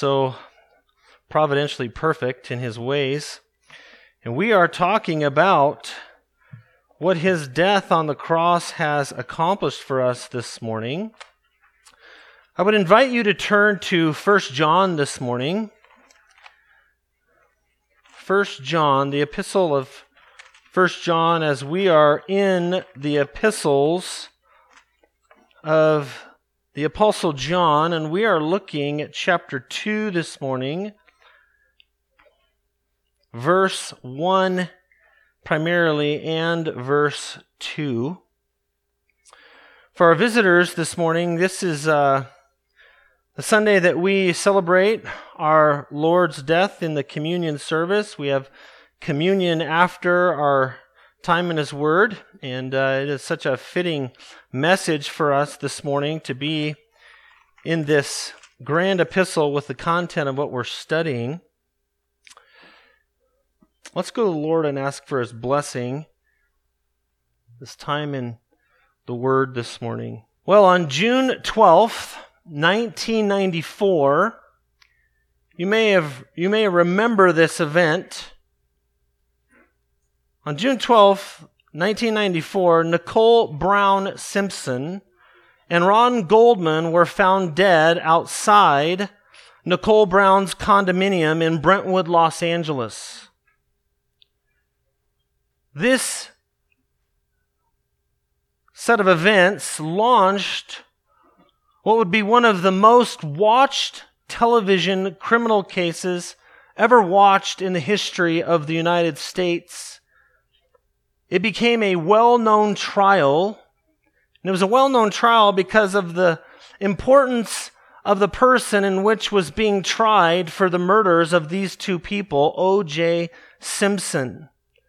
so providentially perfect in his ways. And we are talking about what his death on the cross has accomplished for us this morning. I would invite you to turn to 1 John this morning. 1 John, the epistle of 1 John, as we are in the epistles of the Apostle John, and we are looking at chapter 2 this morning, verse 1 primarily, and verse 2. For our visitors this morning, this is the Sunday that we celebrate our Lord's death in the communion service. We have communion after our time in His Word, and it is such a fitting message for us this morning to be in this grand epistle with the content of what we're studying. Let's go to the Lord and ask for His blessing this time in the Word this morning. Well, on June 12th, 1994, you may remember this event. On June 12th, 1994, Nicole Brown Simpson and Ron Goldman were found dead outside Nicole Brown's condominium in Brentwood, Los Angeles. This set of events launched what would be one of the most watched television criminal cases ever watched in the history of the United States. It became a well-known trial, and it was a well-known trial because of the importance of the person in which was being tried for the murders of these two people, O.J. Simpson,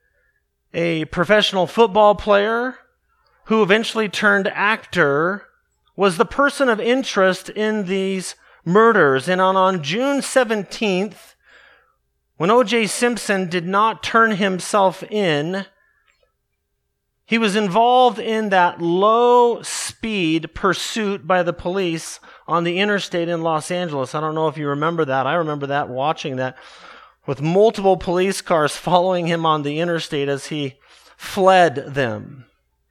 a professional football player who eventually turned actor, was the person of interest in these murders. And on June 17th, when O.J. Simpson did not turn himself in, he was involved in that low-speed pursuit by the police on the interstate in Los Angeles. I don't know if you remember that. I remember that, watching that, with multiple police cars following him on the interstate as he fled them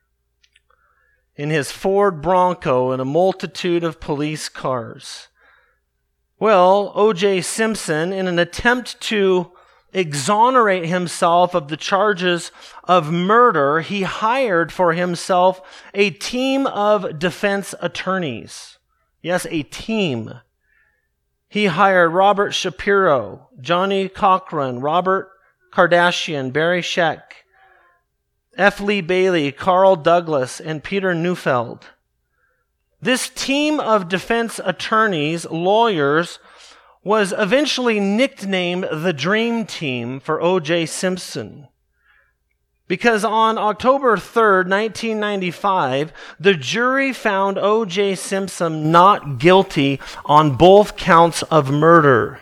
in his Ford Bronco and a multitude of police cars. Well, O.J. Simpson, in an attempt to exonerate himself of the charges of murder, he hired for himself a team of defense attorneys. Yes, a team. He hired Robert Shapiro, Johnny Cochran, Robert Kardashian, Barry Scheck, F. Lee Bailey, Carl Douglas, and Peter Neufeld. This team of defense attorneys, lawyers, was eventually nicknamed the Dream Team for O.J. Simpson. Because on October 3rd, 1995, the jury found O.J. Simpson not guilty on both counts of murder.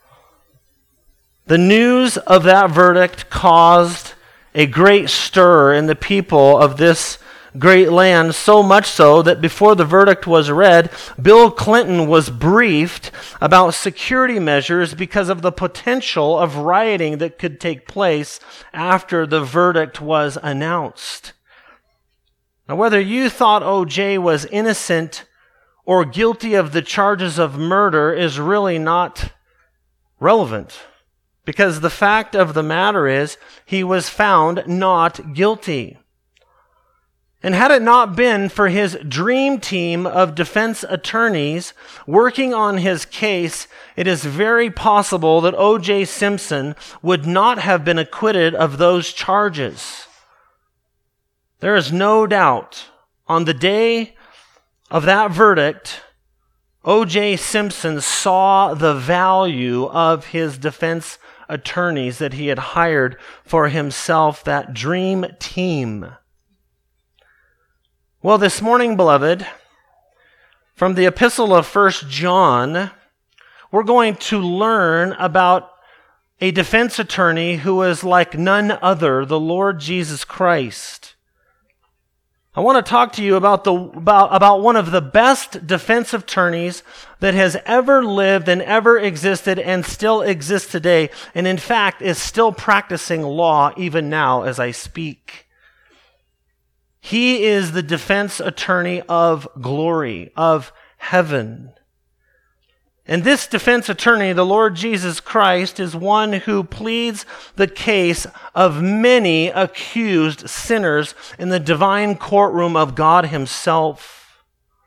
The news of that verdict caused a great stir in the people of this great land, so much so that before the verdict was read, Bill Clinton was briefed about security measures because of the potential of rioting that could take place after the verdict was announced. Now, whether you thought O.J. was innocent or guilty of the charges of murder is really not relevant, because the fact of the matter is he was found not guilty. And had it not been for his dream team of defense attorneys working on his case, it is very possible that O.J. Simpson would not have been acquitted of those charges. There is no doubt on the day of that verdict, O.J. Simpson saw the value of his defense attorneys that he had hired for himself, that dream team. Well, this morning, beloved, from the epistle of 1 John, we're going to learn about a defense attorney who is like none other, the Lord Jesus Christ. I want to talk to you about one of the best defense attorneys that has ever lived and ever existed and still exists today, and in fact is still practicing law even now as I speak. He is the defense attorney of glory, of heaven. And this defense attorney, the Lord Jesus Christ, is one who pleads the case of many accused sinners in the divine courtroom of God himself.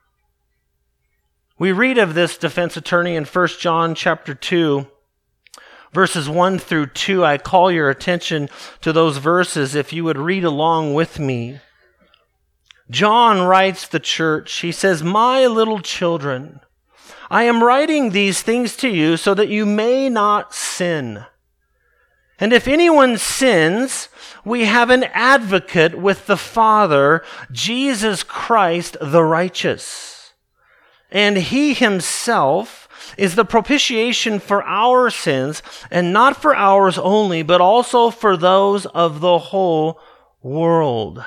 We read of this defense attorney in 1 John chapter 2, verses 1 through 2. I call your attention to those verses if you would read along with me. John writes the church, he says, "My little children, I am writing these things to you so that you may not sin. And if anyone sins, we have an advocate with the Father, Jesus Christ the righteous. And he himself is the propitiation for our sins, and not for ours only, but also for those of the whole world."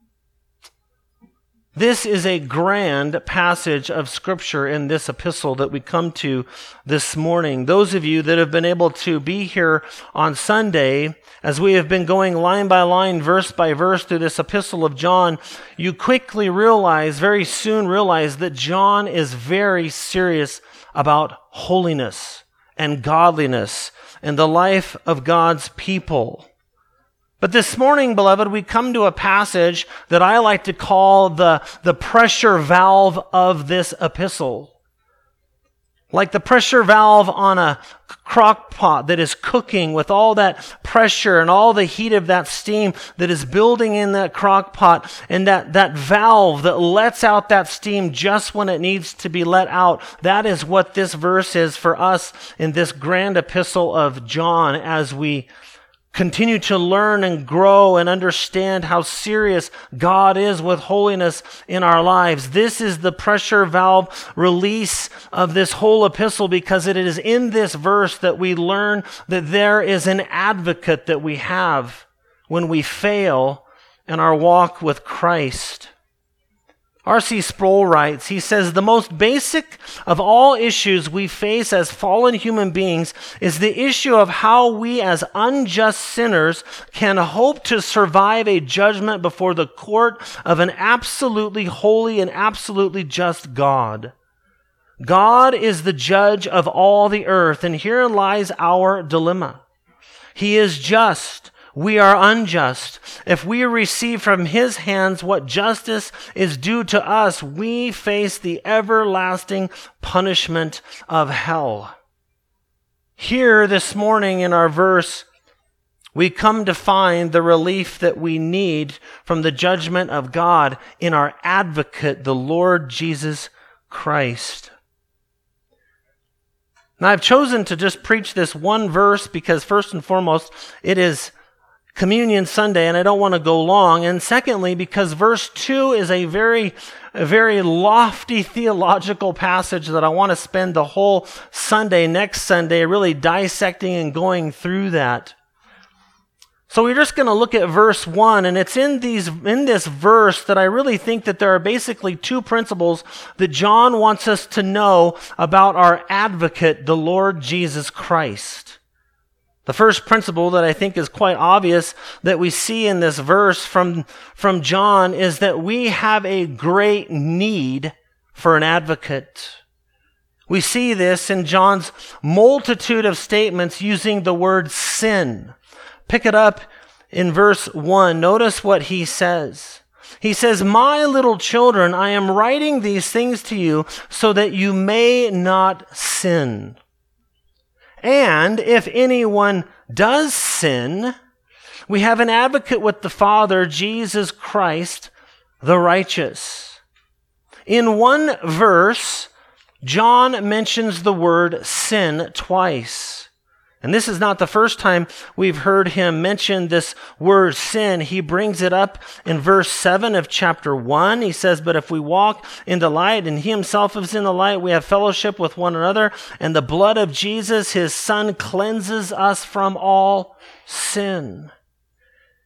This is a grand passage of Scripture in this epistle that we come to this morning. Those of you that have been able to be here on Sunday, as we have been going line by line, verse by verse through this epistle of John, you quickly very soon realize that John is very serious about holiness and godliness and the life of God's people. But this morning, beloved, we come to a passage that I like to call the pressure valve of this epistle. Like the pressure valve on a crock pot that is cooking with all that pressure and all the heat of that steam that is building in that crock pot, and that valve that lets out that steam just when it needs to be let out. That is what this verse is for us in this grand epistle of John as we continue to learn and grow and understand how serious God is with holiness in our lives. This is the pressure valve release of this whole epistle, because it is in this verse that we learn that there is an advocate that we have when we fail in our walk with Christ. R.C. Sproul writes, he says, "The most basic of all issues we face as fallen human beings is the issue of how we as unjust sinners can hope to survive a judgment before the court of an absolutely holy and absolutely just God. God is the judge of all the earth, and herein lies our dilemma. He is just. We are unjust. If we receive from his hands what justice is due to us, we face the everlasting punishment of hell." Here this morning in our verse, we come to find the relief that we need from the judgment of God in our advocate, the Lord Jesus Christ. Now, I've chosen to just preach this one verse because first and foremost, it is Communion Sunday, and I don't want to go long. And secondly, because verse 2 is a very lofty theological passage that I want to spend the whole Sunday, next Sunday, really dissecting and going through that. So we're just going to look at verse 1, and it's in this verse that I really think that there are basically two principles that John wants us to know about our advocate, the Lord Jesus Christ. The first principle that I think is quite obvious that we see in this verse from John is that we have a great need for an advocate. We see this in John's multitude of statements using the word sin. Pick it up in verse 1. Notice what he says. He says, "My little children, I am writing these things to you so that you may not sin. And if anyone does sin, we have an advocate with the Father, Jesus Christ, the righteous." In one verse, John mentions the word sin twice. And this is not the first time we've heard him mention this word sin. He brings it up in verse 7 of chapter 1. He says, "But if we walk in the light and he himself is in the light, we have fellowship with one another, and the blood of Jesus, his son, cleanses us from all sin."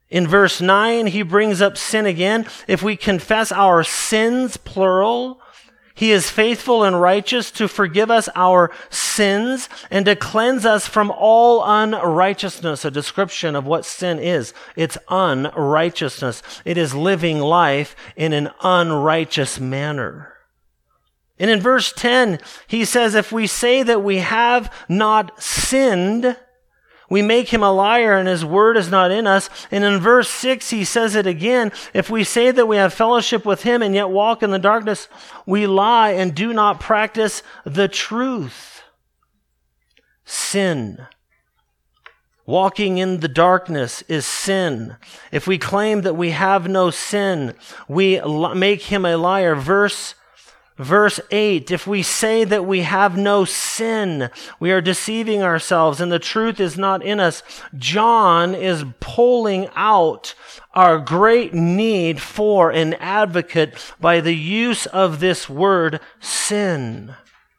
In verse 9, he brings up sin again. If we confess our sins, plural, he is faithful and righteous to forgive us our sins and to cleanse us from all unrighteousness. A description of what sin is. It's unrighteousness. It is living life in an unrighteous manner. And in verse 10, he says, if we say that we have not sinned, we make him a liar and his word is not in us. And in verse 6, he says it again. If we say that we have fellowship with him and yet walk in the darkness, we lie and do not practice the truth. Sin. Walking in the darkness is sin. If we claim that we have no sin, we make him a liar. Verse 8, if we say that we have no sin, we are deceiving ourselves and the truth is not in us. John is pulling out our great need for an advocate by the use of this word sin.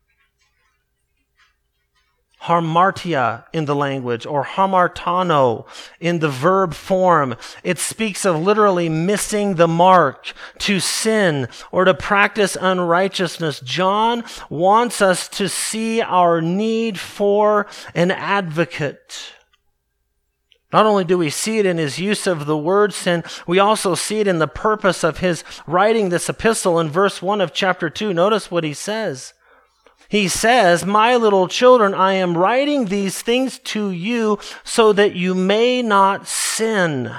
Hamartia in the language, or hamartano in the verb form. It speaks of literally missing the mark, to sin, or to practice unrighteousness. John wants us to see our need for an advocate. Not only do we see it in his use of the word sin, we also see it in the purpose of his writing this epistle in verse 1 of chapter 2. Notice what he says. He says, my little children, I am writing these things to you so that you may not sin.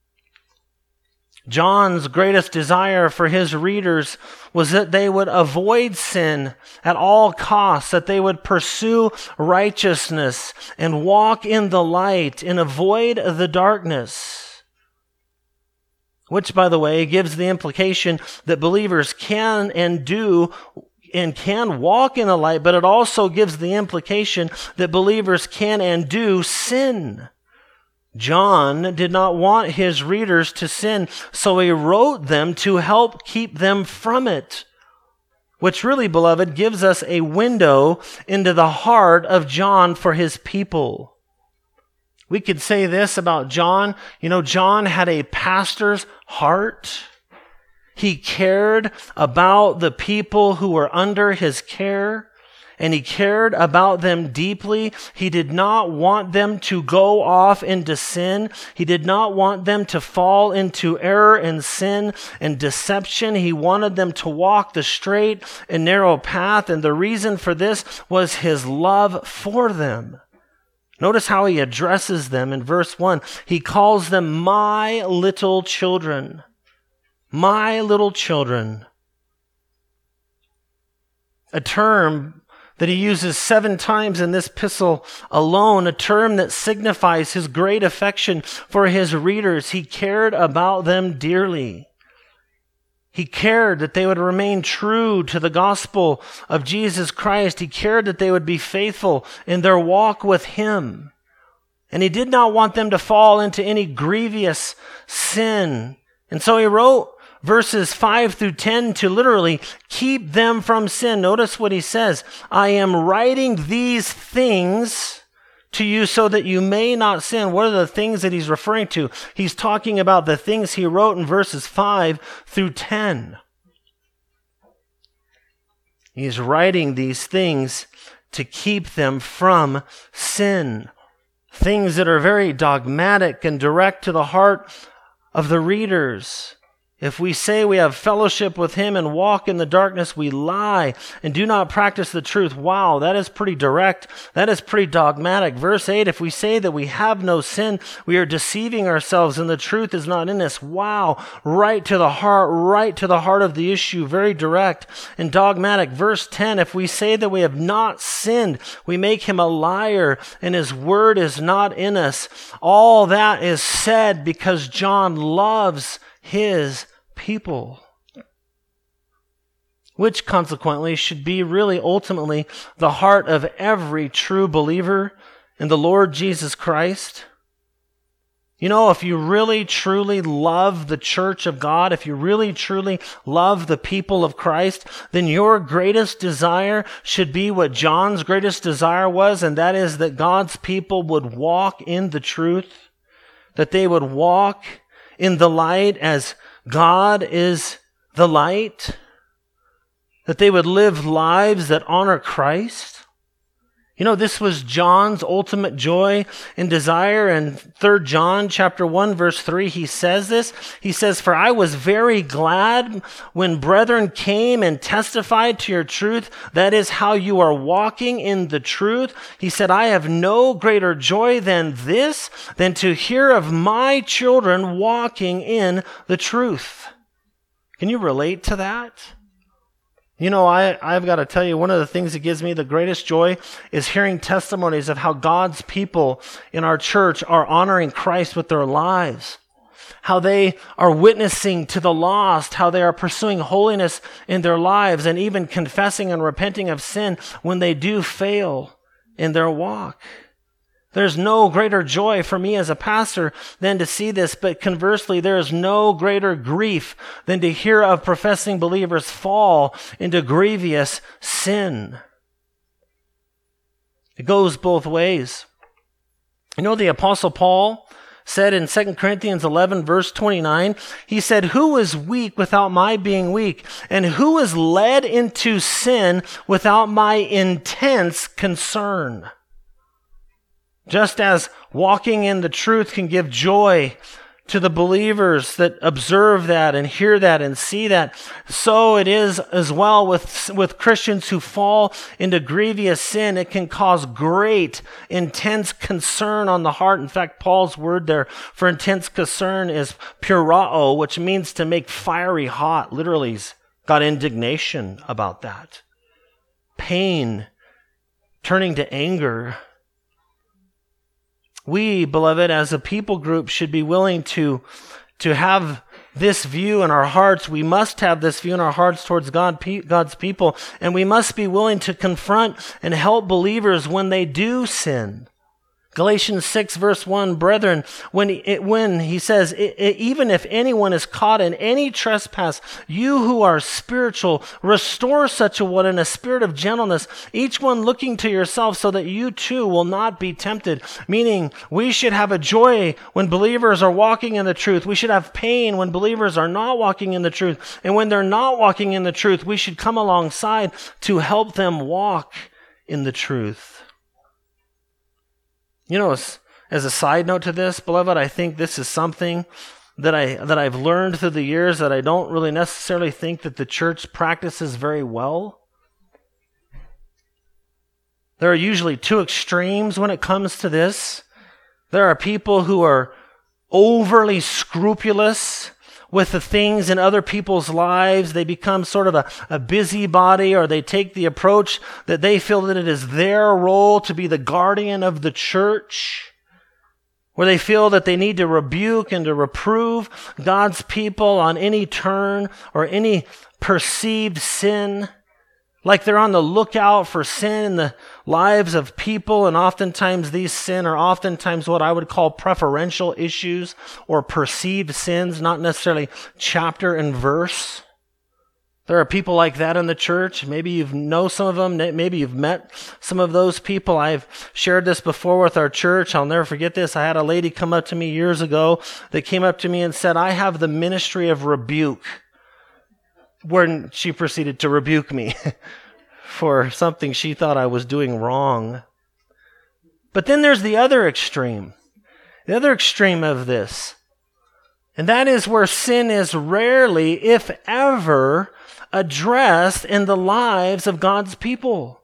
John's greatest desire for his readers was that they would avoid sin at all costs, that they would pursue righteousness and walk in the light and avoid the darkness. Which, by the way, gives the implication that believers can and do and can walk in the light, but it also gives the implication that believers can and do sin. John did not want his readers to sin, so he wrote them to help keep them from it. Which really, beloved, gives us a window into the heart of John for his people. We could say this about John. You know, John had a pastor's heart. He cared about the people who were under his care, and he cared about them deeply. He did not want them to go off into sin. He did not want them to fall into error and sin and deception. He wanted them to walk the straight and narrow path, and the reason for this was his love for them. Notice how he addresses them in verse 1. He calls them my little children. My little children. A term that he uses 7 times in this epistle alone, a term that signifies his great affection for his readers. He cared about them dearly. He cared that they would remain true to the gospel of Jesus Christ. He cared that they would be faithful in their walk with him. And he did not want them to fall into any grievous sin. And so he wrote verses 5 through 10 to literally keep them from sin. Notice what he says. I am writing these things to you so that you may not sin. What are the things that he's referring to? He's talking about the things he wrote in verses 5 through 10. He's writing these things to keep them from sin. Things that are very dogmatic and direct to the heart of the readers. If we say we have fellowship with him and walk in the darkness, we lie and do not practice the truth. Wow, that is pretty direct. That is pretty dogmatic. Verse 8, if we say that we have no sin, we are deceiving ourselves and the truth is not in us. Wow, right to the heart of the issue. Very direct and dogmatic. Verse 10, if we say that we have not sinned, we make him a liar and his word is not in us. All that is said because John loves his people, which consequently should be really ultimately the heart of every true believer in the Lord Jesus Christ. You know, if you really truly love the church of God, if you really truly love the people of Christ, then your greatest desire should be what John's greatest desire was, and that is that God's people would walk in the truth, that they would walk in the light as God is the light? That they would live lives that honor Christ? You know, this was John's ultimate joy and desire. In 3 John chapter 1, verse 3, he says this. He says, "For I was very glad when brethren came and testified to your truth. That is how you are walking in the truth." He said, "I have no greater joy than this, than to hear of my children walking in the truth." Can you relate to that? You know, I've got to tell you, one of the things that gives me the greatest joy is hearing testimonies of how God's people in our church are honoring Christ with their lives, how they are witnessing to the lost, how they are pursuing holiness in their lives, and even confessing and repenting of sin when they do fail in their walk. There's no greater joy for me as a pastor than to see this, but conversely, there is no greater grief than to hear of professing believers fall into grievous sin. It goes both ways. You know, the Apostle Paul said in 2 Corinthians 11, verse 29, he said, "Who is weak without my being weak? And who is led into sin without my intense concern?" Just as walking in the truth can give joy to the believers that observe that and hear that and see that, so it is as well with Christians who fall into grievous sin. It can cause great, intense concern on the heart. In fact, Paul's word there for intense concern is purao, which means to make fiery hot. Literally, he's got indignation about that. Pain, turning to anger. We, beloved, as a people group, should be willing to have this view in our hearts. We must have this view in our hearts towards God's people, and we must be willing to confront and help believers when they do sin. Galatians 6, verse 1, "Brethren, when he says, even if anyone is caught in any trespass, you who are spiritual, restore such a one in a spirit of gentleness, each one looking to yourself so that you too will not be tempted." Meaning, we should have a joy when believers are walking in the truth. We should have pain when believers are not walking in the truth. And when they're not walking in the truth, we should come alongside to help them walk in the truth. You know, as a side note to this, beloved, I think this is something that I've learned through the years that I don't really necessarily think that the church practices very well. There are usually two extremes when it comes to this. There are people who are overly scrupulous with the things in other people's lives. They become sort of a busybody, or they take the approach that they feel that it is their role to be the guardian of the church, where they feel that they need to rebuke and to reprove God's people on any turn or any perceived sin. Like they're on the lookout for sin in the lives of people, and oftentimes these sin are oftentimes what I would call preferential issues or perceived sins, not necessarily chapter and verse. There are people like that in the church. Maybe you know some of them. Maybe you've met some of those people. I've shared this before with our church. I'll never forget this. I had a lady come up to me years ago that came up to me and said, "I have the ministry of rebuke," when she proceeded to rebuke me for something she thought I was doing wrong. But then there's the other extreme of this. And that is where sin is rarely, if ever, addressed in the lives of God's people.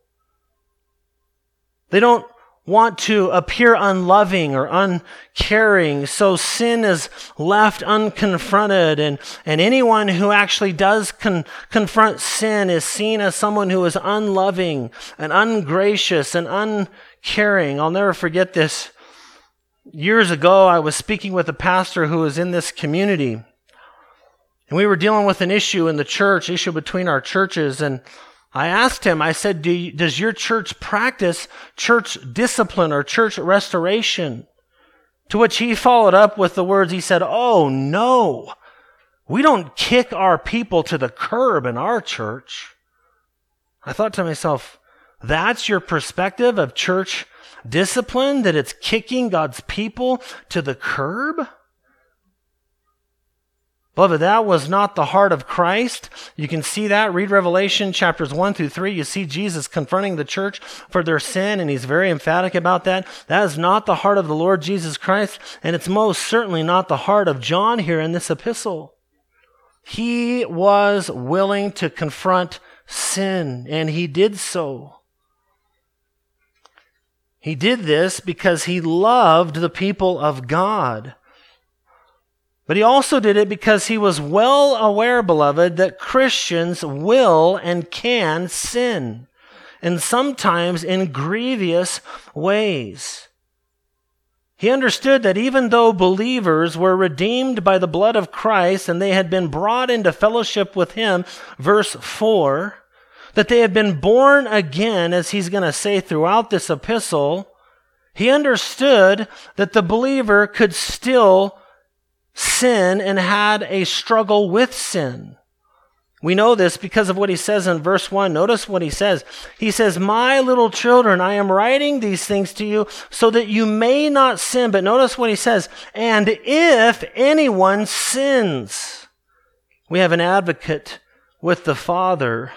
They don't want to appear unloving or uncaring, so sin is left unconfronted, and anyone who actually does confront sin is seen as someone who is unloving and ungracious and uncaring. I'll never forget this. Years ago, I was speaking with a pastor who was in this community, and we were dealing with an issue in the church, issue between our churches, and I asked him, I said, does your church practice church discipline or church restoration? To which he followed up with the words, he said, "Oh no, we don't kick our people to the curb in our church." I thought to myself, that's your perspective of church discipline, that it's kicking God's people to the curb? Beloved, that was not the heart of Christ. You can see that. Read Revelation chapters 1 through 3. You see Jesus confronting the church for their sin, and he's very emphatic about that. That is not the heart of the Lord Jesus Christ, and it's most certainly not the heart of John here in this epistle. He was willing to confront sin, and he did so. He did this because he loved the people of God. But he also did it because he was well aware, beloved, that Christians will and can sin, and sometimes in grievous ways. He understood that even though believers were redeemed by the blood of Christ and they had been brought into fellowship with him, verse 4, that they had been born again, as he's going to say throughout this epistle, he understood that the believer could still sin and had a struggle with sin. We know this because of what he says in verse 1. Notice what he says. He says, "My little children, I am writing these things to you so that you may not sin." But notice what he says, "And if anyone sins," we have an advocate with the Father.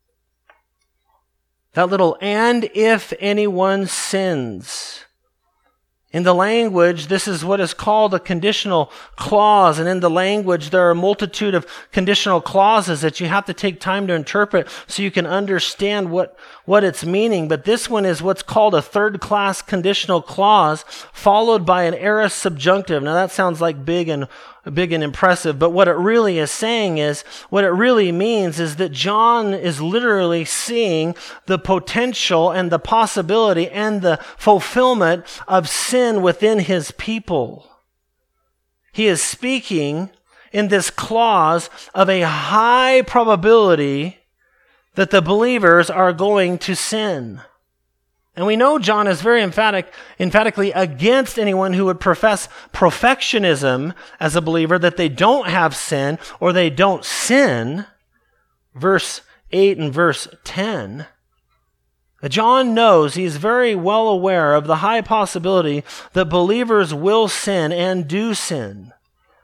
That little "and if anyone sins." In the language, this is what is called a conditional clause. And in the language, there are a multitude of conditional clauses that you have to take time to interpret so you can understand what it's meaning. But this one is what's called a third-class conditional clause, followed by an aorist subjunctive. Now that sounds like big and impressive, but what it really is saying is, what it really means is that John is literally seeing the potential and the possibility and the fulfillment of sin within his people. He is speaking in this clause of a high probability that the believers are going to sin. And we know John is very emphatically against anyone who would profess perfectionism as a believer, that they don't have sin or they don't sin. Verse 8 and verse 10. John knows, he's very well aware of the high possibility that believers will sin and do sin.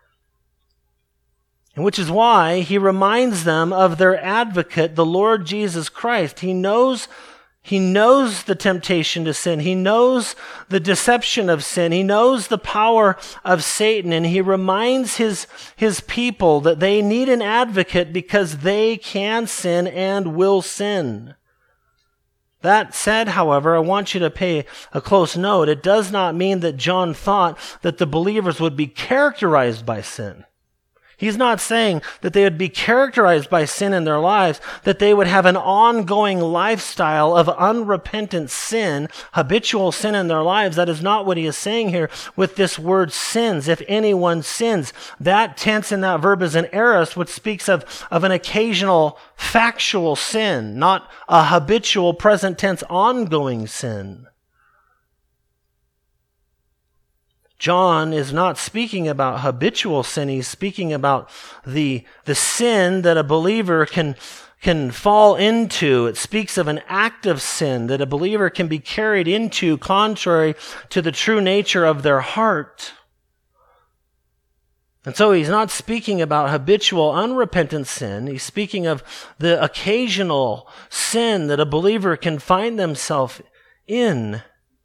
And which is why he reminds them of their advocate, the Lord Jesus Christ. He knows the temptation to sin. He knows the deception of sin. He knows the power of Satan. And he reminds his people that they need an advocate because they can sin and will sin. That said, however, I want you to pay a close note. It does not mean that John thought that the believers would be characterized by sin. He's not saying that they would be characterized by sin in their lives, that they would have an ongoing lifestyle of unrepentant sin, habitual sin in their lives. That is not what he is saying here with this word sins. If anyone sins, that tense in that verb is an aorist, which speaks of an occasional factual sin, not a habitual present tense ongoing sin. John is not speaking about habitual sin. He's speaking about the sin that a believer can fall into. It speaks of an active sin that a believer can be carried into contrary to the true nature of their heart. And so he's not speaking about habitual unrepentant sin. He's speaking of the occasional sin that a believer can find themselves in.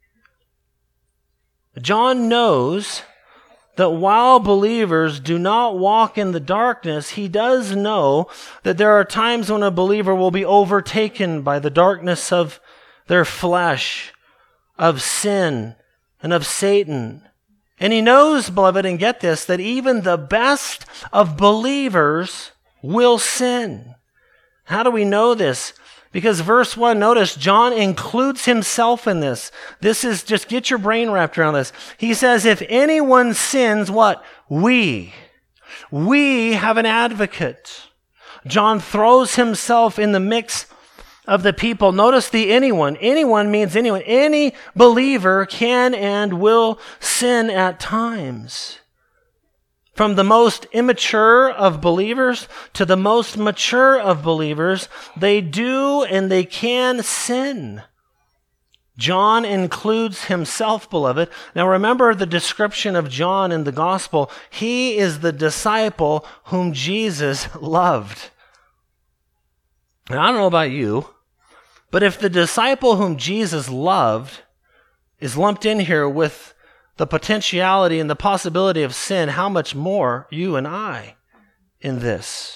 John knows that while believers do not walk in the darkness, he does know that there are times when a believer will be overtaken by the darkness of their flesh, of sin, and of Satan. And he knows, beloved, and get this, that even the best of believers will sin. How do we know this? Because verse 1, notice, John includes himself in this. This is, just get your brain wrapped around this. He says, if anyone sins, what? We have an advocate. John throws himself in the mix of the people. Notice the anyone. Anyone means anyone. Any believer can and will sin at times. From the most immature of believers to the most mature of believers, they do and they can sin. John includes himself, beloved. Now remember the description of John in the gospel. He is the disciple whom Jesus loved. Now, I don't know about you, but if the disciple whom Jesus loved is lumped in here with the potentiality and the possibility of sin, how much more you and I in this?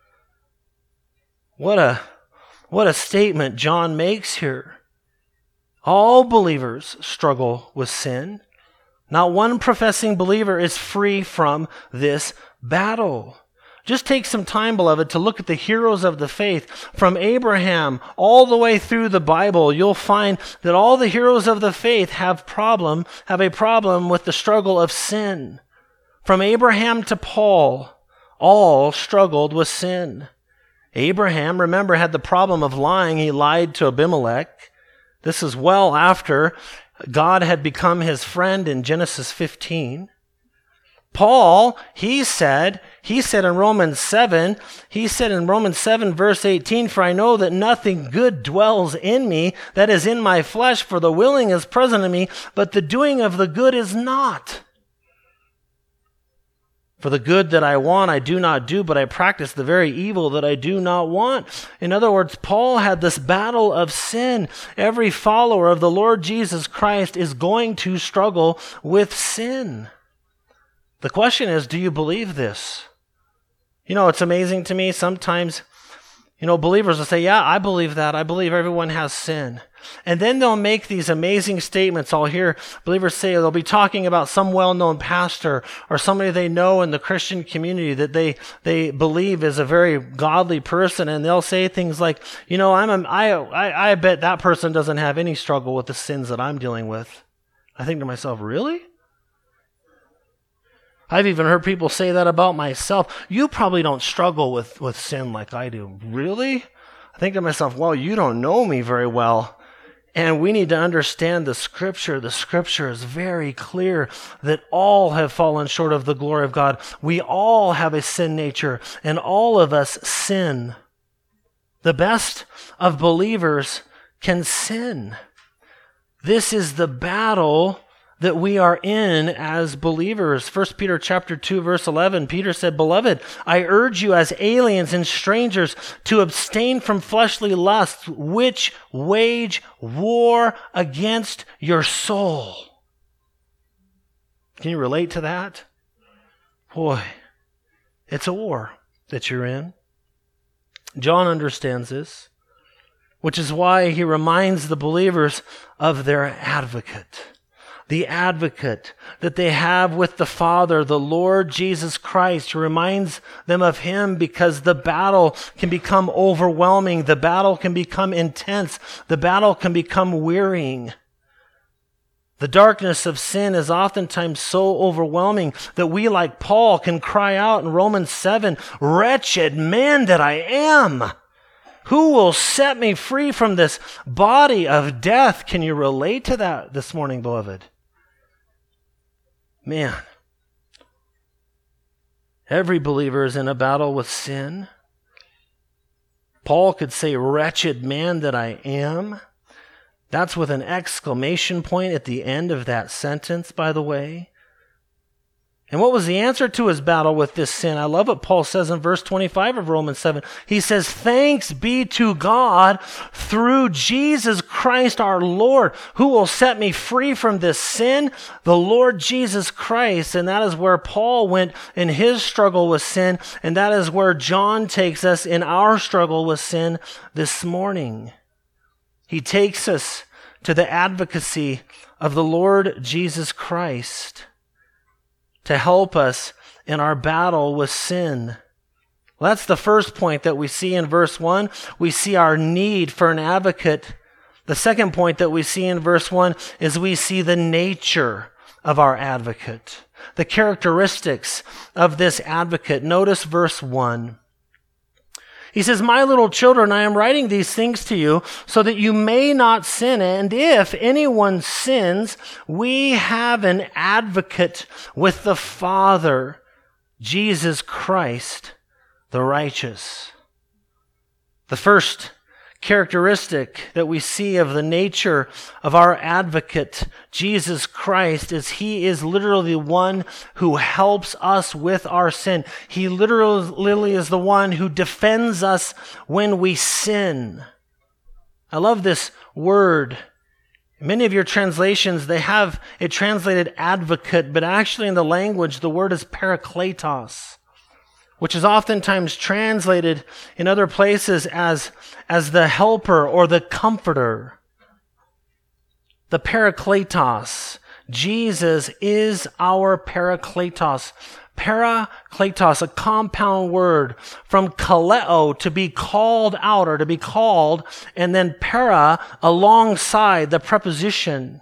What a statement John makes here. All believers struggle with sin. Not one professing believer is free from this battle. Just take some time, beloved, to look at the heroes of the faith. From Abraham all the way through the Bible, you'll find that all the heroes of the faith have a problem with the struggle of sin. From Abraham to Paul, all struggled with sin. Abraham, remember, had the problem of lying. He lied to Abimelech. This is well after God had become his friend in Genesis 15. Paul, he said in Romans 7 verse 18, "For I know that nothing good dwells in me, that is in my flesh, for the willing is present in me, but the doing of the good is not. For the good that I want, I do not do, but I practice the very evil that I do not want." In other words, Paul had this battle of sin. Every follower of the Lord Jesus Christ is going to struggle with sin. The question is, do you believe this? It's amazing to me sometimes, believers will say, "Yeah, I believe that. I believe everyone has sin." And then they'll make these amazing statements. I'll hear believers say, they'll be talking about some well-known pastor or somebody they know in the Christian community that they believe is a very godly person, and they'll say things like, I bet that person doesn't have any struggle with the sins that I'm dealing with. I think to myself, really? I've even heard people say that about myself. You probably don't struggle with sin like I do. Really? I think to myself, well, you don't know me very well. And we need to understand the Scripture. The Scripture is very clear that all have fallen short of the glory of God. We all have a sin nature, and all of us sin. The best of believers can sin. This is the battle that we are in as believers. 1 Peter chapter 2, verse 11, Peter said, "Beloved, I urge you as aliens and strangers to abstain from fleshly lusts, which wage war against your soul." Can you relate to that? Boy, it's a war that you're in. John understands this, which is why he reminds the believers of their advocate. The advocate that they have with the Father, the Lord Jesus Christ, reminds them of him because the battle can become overwhelming. The battle can become intense. The battle can become wearying. The darkness of sin is oftentimes so overwhelming that we, like Paul, can cry out in Romans 7, "Wretched man that I am! Who will set me free from this body of death?" Can you relate to that this morning, beloved? Man, every believer is in a battle with sin. Paul could say, "Wretched man that I am." That's with an exclamation point at the end of that sentence, by the way. And what was the answer to his battle with this sin? I love what Paul says in verse 25 of Romans 7. He says, "Thanks be to God through Jesus Christ our Lord, who will set me free from this sin, the Lord Jesus Christ." And that is where Paul went in his struggle with sin, and that is where John takes us in our struggle with sin this morning. He takes us to the advocacy of the Lord Jesus Christ to help us in our battle with sin. Well, that's the first point that we see in verse 1. We see our need for an advocate. The second point that we see in verse 1 is we see the nature of our advocate, the characteristics of this advocate. Notice verse 1. He says, "My little children, I am writing these things to you so that you may not sin. And if anyone sins, we have an advocate with the Father, Jesus Christ, the righteous." The first characteristic that we see of the nature of our advocate, Jesus Christ, is he is literally the one who helps us with our sin. He literally is the one who defends us when we sin. I love this word. Many of your translations, they have it translated advocate, but actually in the language, the word is parakletos, which is oftentimes translated in other places as the helper or the comforter. The parakletos. Jesus is our parakletos. Parakletos, a compound word from kaleo, to be called out or to be called, and then para, alongside the preposition.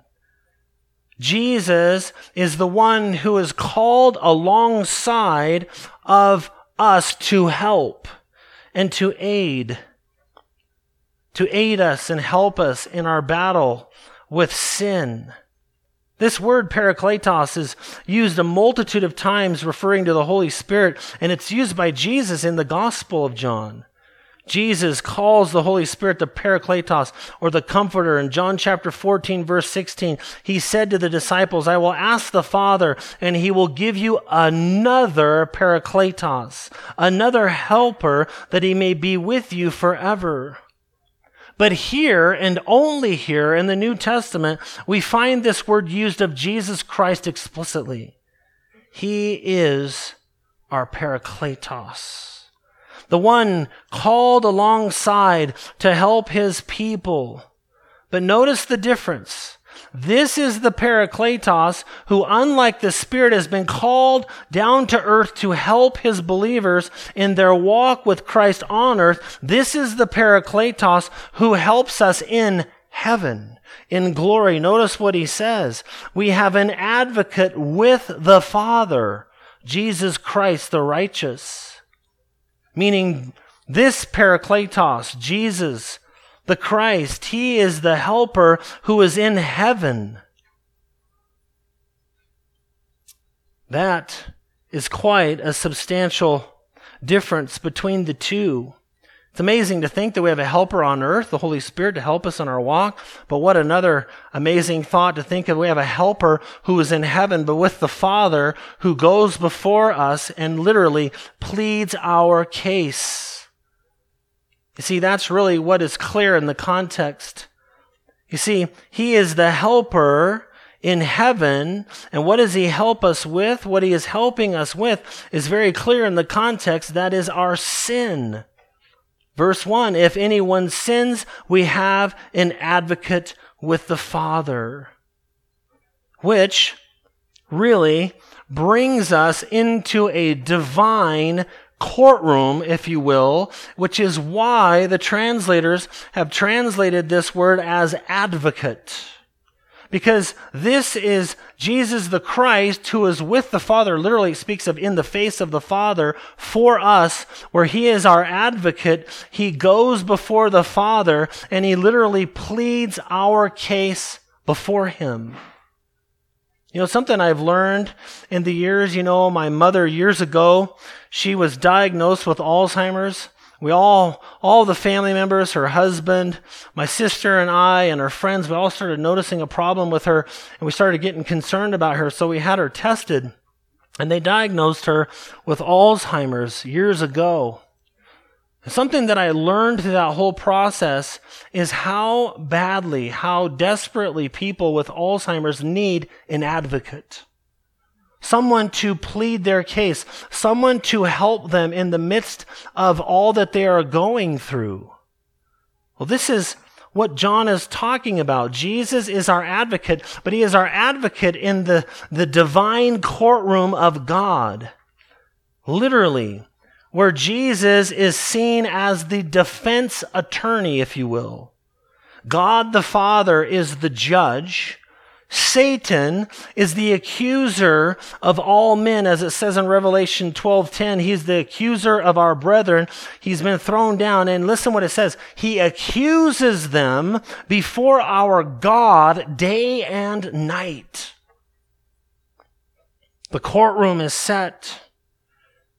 Jesus is the one who is called alongside of us to help and to aid us and help us in our battle with sin. This word parakletos is used a multitude of times referring to the Holy Spirit, and it's used by Jesus in the Gospel of John. Jesus calls the Holy Spirit the parakletos, or the comforter. In John chapter 14, verse 16, he said to the disciples, I will ask the Father, and he will give you another parakletos, another helper, that he may be with you forever. But here, and only here in the New Testament, we find this word used of Jesus Christ explicitly. He is our parakletos, the one called alongside to help his people. But notice the difference. This is the parakletos who, unlike the Spirit, has been called down to earth to help his believers in their walk with Christ on earth. This is the parakletos who helps us in heaven, in glory. Notice what he says. We have an advocate with the Father, Jesus Christ the righteous. Meaning this parakletos, Jesus, the Christ, he is the helper who is in heaven. That is quite a substantial difference between the two. It's amazing to think that we have a helper on earth, the Holy Spirit, to help us in our walk. But what another amazing thought to think of. We have a helper who is in heaven, but with the Father, who goes before us and literally pleads our case. You see, that's really what is clear in the context. You see, he is the helper in heaven, and what does he help us with? What he is helping us with is very clear in the context. That is our sin. Verse 1, if anyone sins, we have an advocate with the Father, which really brings us into a divine courtroom, if you will, which is why the translators have translated this word as advocate. Because this is Jesus the Christ who is with the Father. Literally it speaks of in the face of the Father for us, where he is our advocate. He goes before the Father and he literally pleads our case before him. You know, something I've learned in the years, my mother years ago, she was diagnosed with Alzheimer's. We all the family members, her husband, my sister and I and her friends, we all started noticing a problem with her, and we started getting concerned about her. So we had her tested, and they diagnosed her with Alzheimer's years ago. Something that I learned through that whole process is how badly, how desperately people with Alzheimer's need an advocate. Someone to plead their case, someone to help them in the midst of all that they are going through. Well, this is what John is talking about. Jesus is our advocate, but he is our advocate in the divine courtroom of God. Literally, where Jesus is seen as the defense attorney, if you will. God the Father is the judge. Satan is the accuser of all men, as it says in Revelation 12:10. He's the accuser of our brethren. He's been thrown down. And listen what it says. He accuses them before our God day and night. The courtroom is set.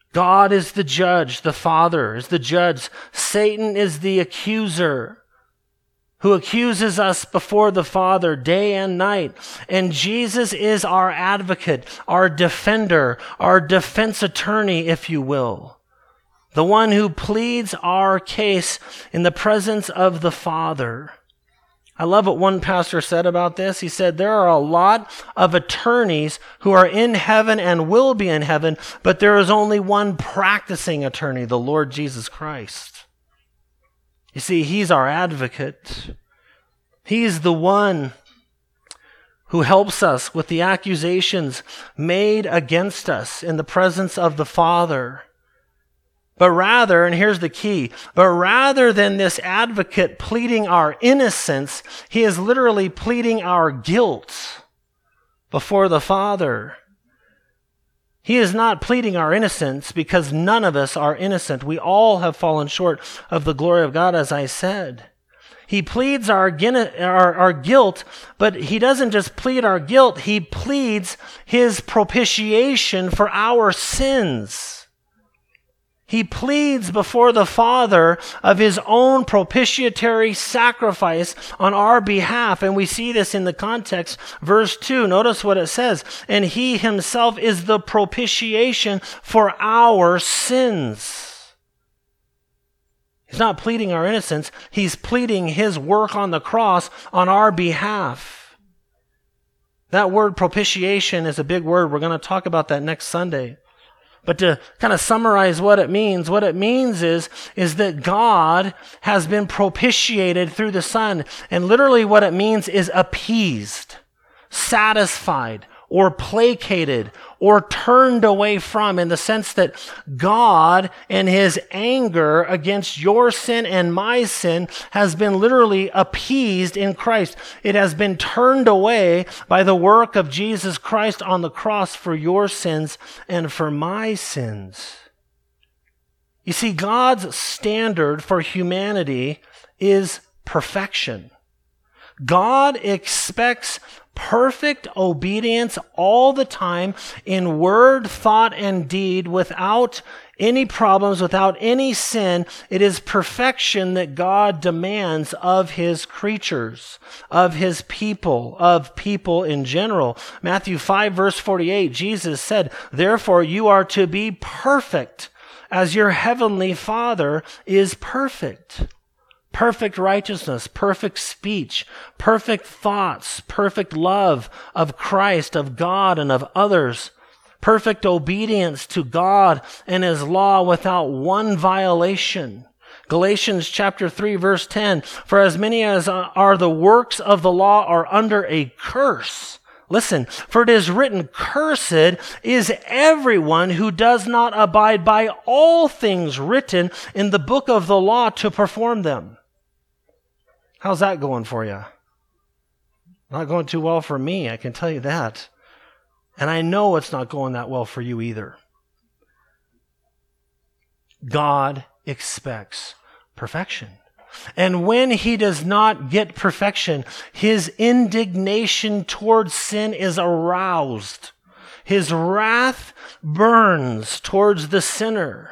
God is the judge. The Father is the judge. Satan is the accuser who accuses us before the Father day and night. And Jesus is our advocate, our defender, our defense attorney, if you will. The one who pleads our case in the presence of the Father. I love what one pastor said about this. He said, there are a lot of attorneys who are in heaven and will be in heaven, but there is only one practicing attorney, the Lord Jesus Christ. You see, he's our advocate. He's the one who helps us with the accusations made against us in the presence of the Father. But rather, and here's the key, but rather than this advocate pleading our innocence, he is literally pleading our guilt before the Father. He is not pleading our innocence because none of us are innocent. We all have fallen short of the glory of God, as I said. He pleads our guilt, but he doesn't just plead our guilt, he pleads his propitiation for our sins. He pleads before the Father of his own propitiatory sacrifice on our behalf. And we see this in the context. Verse 2, notice what it says. And he himself is the propitiation for our sins. He's not pleading our innocence. He's pleading his work on the cross on our behalf. That word propitiation is a big word. We're going to talk about that next Sunday. But to kind of summarize what it means is that God has been propitiated through the Son. And literally what it means is appeased, satisfied, or placated, or turned away from, in the sense that God, in his anger against your sin and my sin, has been literally appeased in Christ. It has been turned away by the work of Jesus Christ on the cross for your sins and for my sins. You see, God's standard for humanity is perfection. God expects perfect obedience all the time in word, thought, and deed without any problems, without any sin. It is perfection that God demands of his creatures, of his people, of people in general. Matthew 5 verse 48, Jesus said, "Therefore you are to be perfect as your heavenly Father is perfect." Perfect righteousness, perfect speech, perfect thoughts, perfect love of Christ, of God, and of others. Perfect obedience to God and his law without one violation. Galatians chapter 3 verse 10, "For as many as are the works of the law are under a curse." Listen, "For it is written, cursed is everyone who does not abide by all things written in the book of the law to perform them." How's that going for you? Not going too well for me, I can tell you that. And I know it's not going that well for you either. God expects perfection. And when he does not get perfection, his indignation towards sin is aroused. His wrath burns towards the sinner.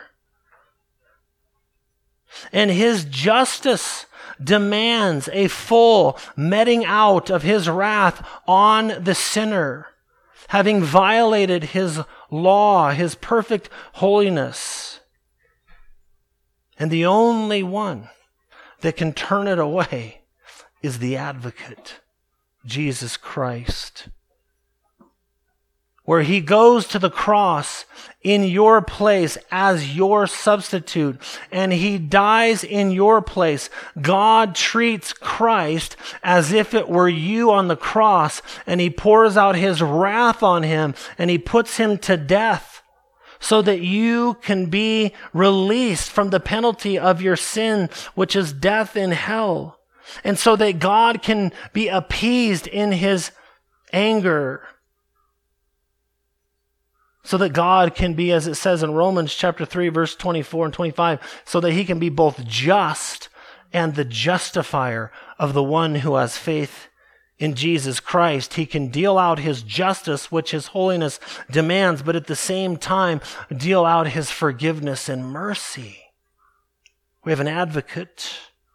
And his justice demands a full meting out of his wrath on the sinner, having violated his law, his perfect holiness. And the only one that can turn it away is the advocate, Jesus Christ. Where he goes to the cross in your place as your substitute, and he dies in your place. God treats Christ as if it were you on the cross, and he pours out his wrath on him, and he puts him to death so that you can be released from the penalty of your sin, which is death in hell, and so that God can be appeased in his anger, so that God can be, as it says in Romans chapter 3, verse 24 and 25, so that he can be both just and the justifier of the one who has faith in Jesus Christ. He can deal out his justice, which his holiness demands, but at the same time, deal out his forgiveness and mercy. We have an advocate.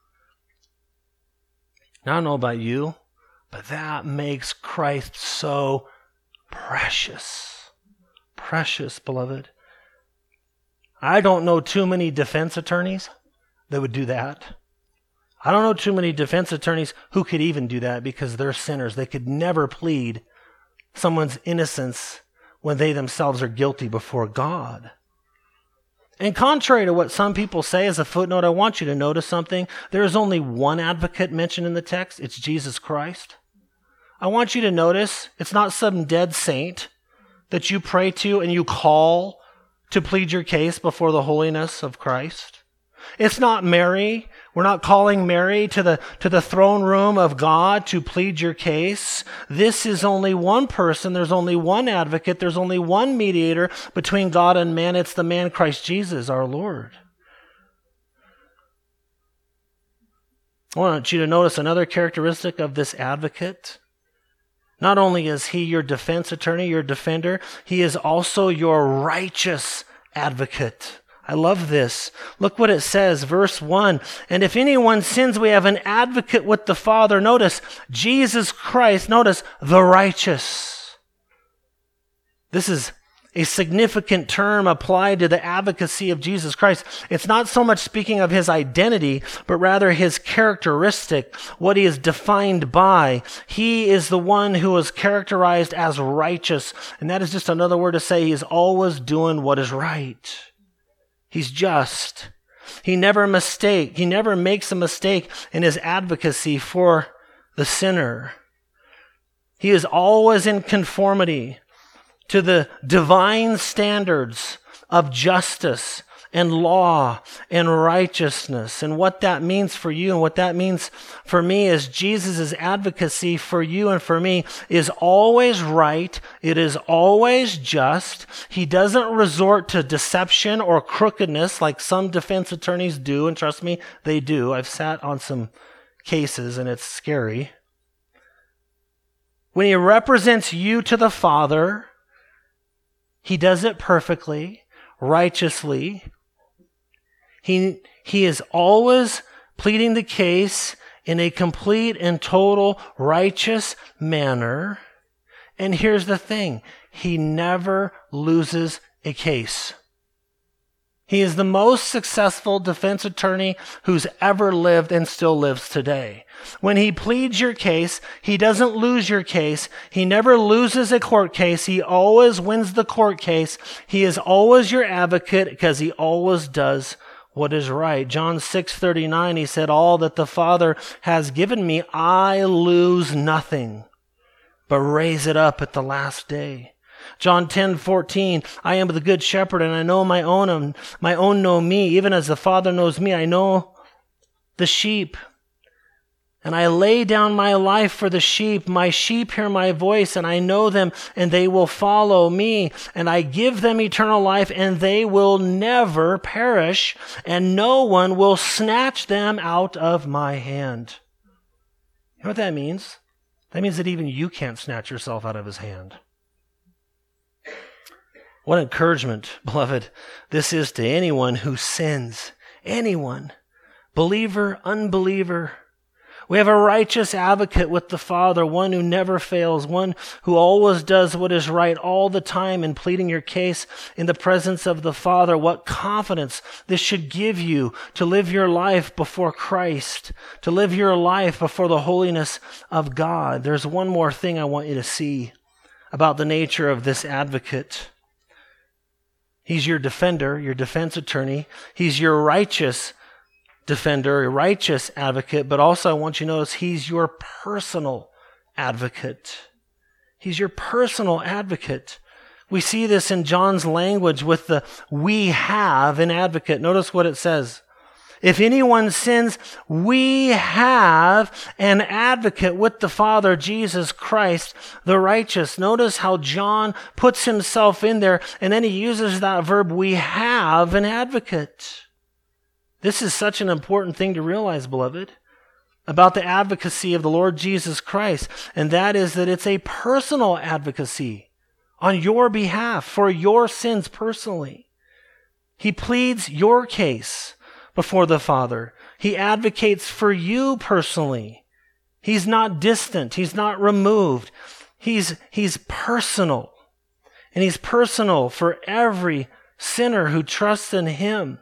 Now, I don't know about you, but that makes Christ so precious. Precious, beloved. I don't know too many defense attorneys that would do that. I don't know too many defense attorneys who could even do that because they're sinners. They could never plead someone's innocence when they themselves are guilty before God. And contrary to what some people say as a footnote, I want you to notice something. There is only one advocate mentioned in the text. It's Jesus Christ. I want you to notice it's not some dead saint that you pray to and you call to plead your case before the holiness of Christ. It's not Mary. We're not calling Mary to the throne room of God to plead your case. This is only one person. There's only one advocate. There's only one mediator between God and man. It's the man Christ Jesus, our Lord. I want you to notice another characteristic of this advocate. Not only is he your defense attorney, your defender, he is also your righteous advocate. I love this. Look what it says, verse 1. And if anyone sins, we have an advocate with the Father. Notice, Jesus Christ. Notice, the righteous. This is a significant term applied to the advocacy of Jesus Christ. It's not so much speaking of his identity, but rather his characteristic, what he is defined by. He is the one who is characterized as righteous. And that is just another word to say he is always doing what is right. He's just. He never makes a mistake in his advocacy for the sinner. He is always in conformity to the divine standards of justice and law and righteousness. And what that means for you and what that means for me is Jesus' advocacy for you and for me is always right. It is always just. He doesn't resort to deception or crookedness like some defense attorneys do. And trust me, they do. I've sat on some cases and it's scary. When he represents you to the Father, he does it perfectly, righteously. He is always pleading the case in a complete and total righteous manner. And here's the thing. He never loses a case. He is the most successful defense attorney who's ever lived and still lives today. When he pleads your case, he doesn't lose your case. He never loses a court case. He always wins the court case. He is always your advocate because he always does what is right. John 6:39, he said, all that the Father has given me, I lose nothing, but raise it up at the last day. John 10:14, I am the good shepherd, and I know my own, and my own know me. Even as the Father knows me, I know the sheep. And I lay down my life for the sheep. My sheep hear my voice, and I know them, and they will follow me. And I give them eternal life, and they will never perish, and no one will snatch them out of my hand. You know what that means? That means that even you can't snatch yourself out of his hand. What encouragement, beloved, this is to anyone who sins. Anyone. Believer, unbeliever. We have a righteous advocate with the Father, one who never fails, one who always does what is right all the time in pleading your case in the presence of the Father. What confidence this should give you to live your life before Christ, to live your life before the holiness of God. There's one more thing I want you to see about the nature of this advocate. He's your defender, your defense attorney. He's your righteous defender, a righteous advocate, but also I want you to notice he's your personal advocate. He's your personal advocate. We see this in John's language with the we have an advocate. Notice what it says. If anyone sins, we have an advocate with the Father, Jesus Christ, the righteous. Notice how John puts himself in there, and then he uses that verb, we have an advocate. This is such an important thing to realize, beloved. about the advocacy of the Lord Jesus Christ, and that is that it's a personal advocacy on your behalf for your sins personally. He pleads your case before the Father. He advocates for you personally. He's not distant. He's not removed. He's personal. And he's personal for every sinner who trusts in him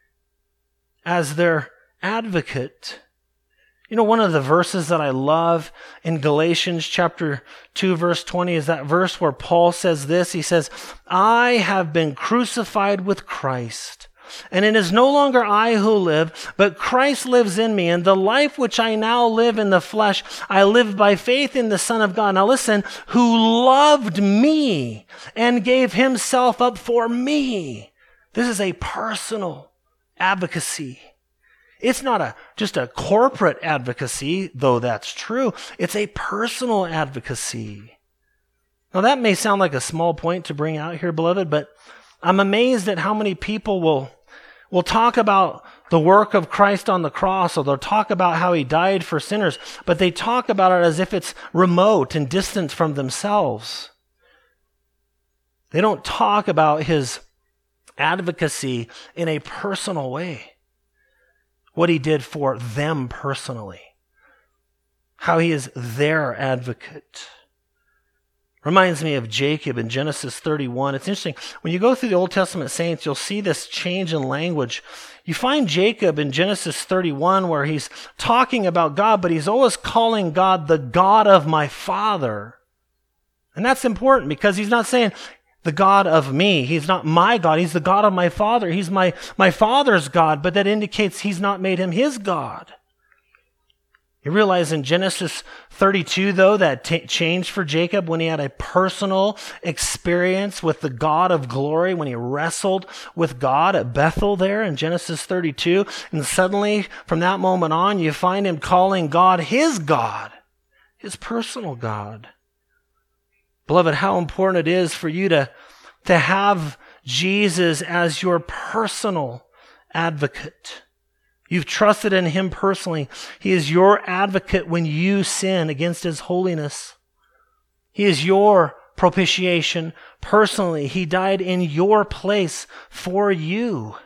as their advocate. You know, one of the verses that I love in Galatians chapter 2, verse 20 is that verse where Paul says this. He says, I have been crucified with Christ, and it is no longer I who live, but Christ lives in me. And the life which I now live in the flesh, I live by faith in the Son of God. Now listen, who loved me and gave himself up for me. This is a personal advocacy. It's not just a corporate advocacy, though that's true. It's a personal advocacy. Now that may sound like a small point to bring out here, beloved, but I'm amazed at how many people will talk about the work of Christ on the cross, or they'll talk about how he died for sinners, but they talk about it as if it's remote and distant from themselves. They don't talk about his advocacy in a personal way. What he did for them personally. How he is their advocate. Reminds me of Jacob in Genesis 31. It's interesting. When you go through the Old Testament saints, you'll see this change in language. You find Jacob in Genesis 31 where he's talking about God, but he's always calling God the God of my father. And that's important because he's not saying the God of me. He's not my God. He's the God of my father. He's my father's God, but that indicates he's not made him his God. You realize in Genesis 32, though, that changed for Jacob when he had a personal experience with the God of glory, when he wrestled with God at Bethel there in Genesis 32. And suddenly, from that moment on, you find him calling God, his personal God. Beloved, how important it is for you to have Jesus as your personal advocate. You've trusted in him personally. He is your advocate when you sin against his holiness. He is your propitiation personally. He died in your place for you.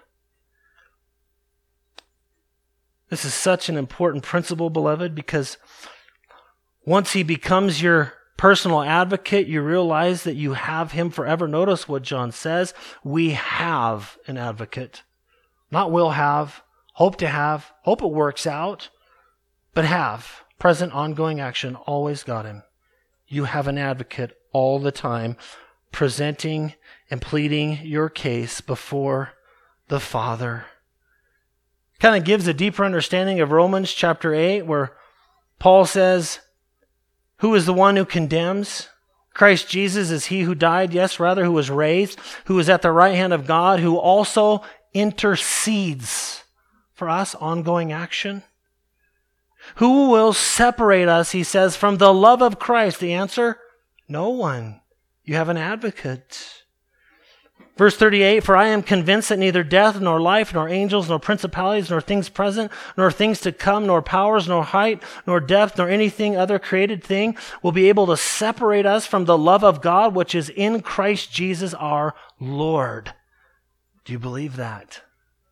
This is such an important principle, beloved, because once he becomes your personal advocate, you realize that you have him forever. Notice what John says. We have an advocate. Not will have, hope to have, hope it works out, but have. Present, ongoing action, always got him. You have an advocate all the time, presenting and pleading your case before the Father. Kind of gives a deeper understanding of Romans chapter 8, where Paul says, who is the one who condemns? Christ Jesus is he who died, yes, rather, who was raised, who is at the right hand of God, who also intercedes for us, ongoing action. Who will separate us, he says, from the love of Christ? The answer, no one. You have an advocate. Verse 38, for I am convinced that neither death, nor life, nor angels, nor principalities, nor things present, nor things to come, nor powers, nor height, nor depth, nor anything other created thing will be able to separate us from the love of God, which is in Christ Jesus our Lord. Do you believe that?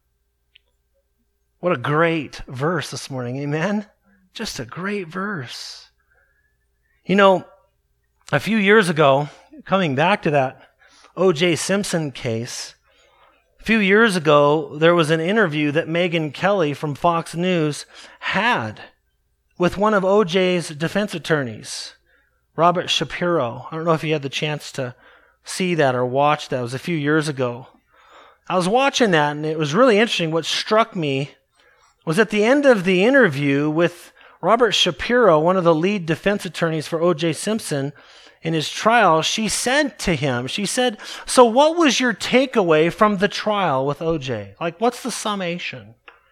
What a great verse this morning, amen? Just a great verse. You know, a few years ago, coming back to that O.J. Simpson case, a few years ago, there was an interview that Megyn Kelly from Fox News had with one of O.J.'s defense attorneys, Robert Shapiro. I don't know if you had the chance to see that or watch that. It was a few years ago. I was watching that, and it was really interesting. What struck me was at the end of the interview with Robert Shapiro, one of the lead defense attorneys for O.J. Simpson, in his trial, she said to him, so what was your takeaway from the trial with O.J.? Like, what's the summation?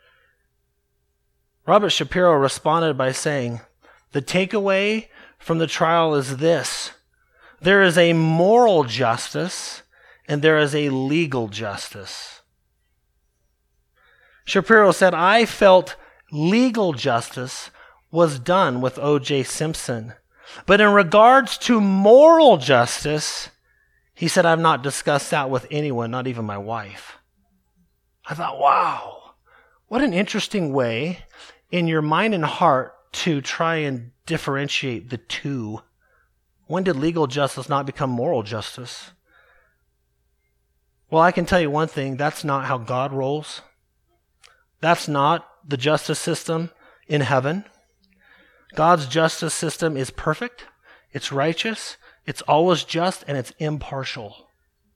Robert Shapiro responded by saying, the takeaway from the trial is this: there is a moral justice and there is a legal justice. Shapiro said, I felt legal justice was done with O.J. Simpson. But in regards to moral justice, he said, I've not discussed that with anyone, not even my wife. I thought, wow, what an interesting way in your mind and heart to try and differentiate the two. When did legal justice not become moral justice? Well, I can tell you one thing, that's not how God rolls. That's not the justice system in heaven. God's justice system is perfect, it's righteous, it's always just, and it's impartial.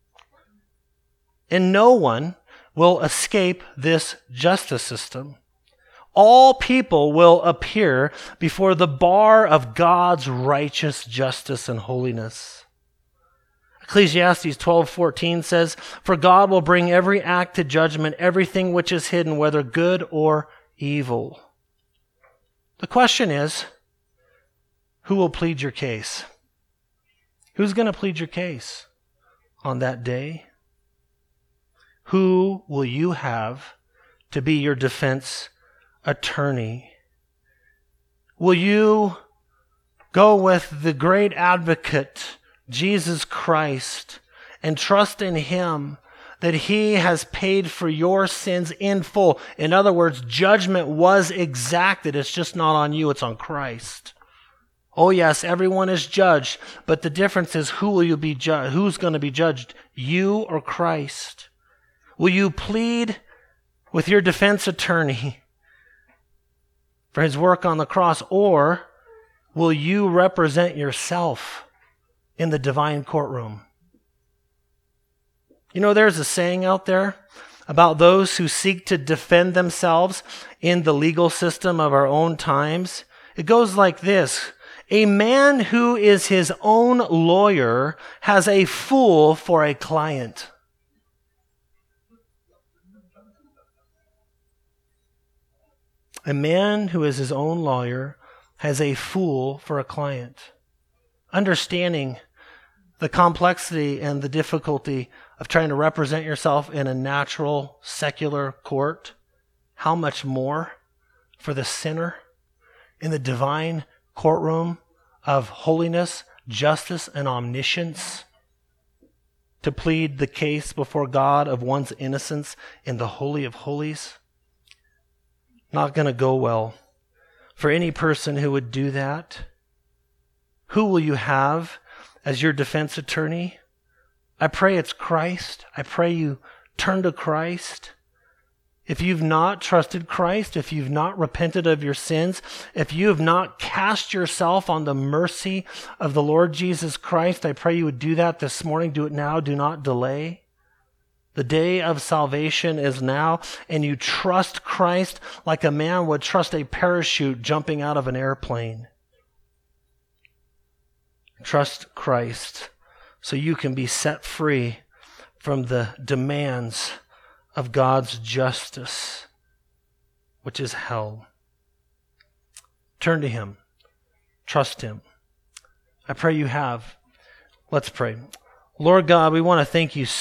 And no one will escape this justice system. All people will appear before the bar of God's righteous justice and holiness. Ecclesiastes 12:14 says, For God will bring every act to judgment, everything which is hidden, whether good or evil. The question is, who will plead your case? Who's going to plead your case on that day? Who will you have to be your defense attorney? Will you go with the great advocate, Jesus Christ, and trust in Him that He has paid for your sins in full? In other words, judgment was exacted. It's just not on you, it's on Christ. Oh yes, everyone is judged, but the difference is who will you be judged? Who's going to be judged? You or Christ? Will you plead with your defense attorney for His work on the cross, or will you represent yourself in the divine courtroom? You know, there's a saying out there about those who seek to defend themselves in the legal system of our own times. It goes like this: a man who is his own lawyer has a fool for a client. A man who is his own lawyer has a fool for a client. Understanding the complexity and the difficulty of trying to represent yourself in a natural, secular court, how much more for the sinner in the divine courtroom of holiness, justice, and omniscience to plead the case before God of one's innocence in the Holy of Holies? Not going to go well for any person who would do that. Who will you have as your defense attorney? I pray it's Christ. I pray you turn to Christ. If you've not trusted Christ, if you've not repented of your sins, if you have not cast yourself on the mercy of the Lord Jesus Christ, I pray you would do that this morning. Do it now. Do not delay. The day of salvation is now, and you trust Christ like a man would trust a parachute jumping out of an airplane. Trust Christ so you can be set free from the demands of God's justice, which is hell. Turn to Him. Trust Him. I pray you have. Let's pray. Lord God, we want to thank you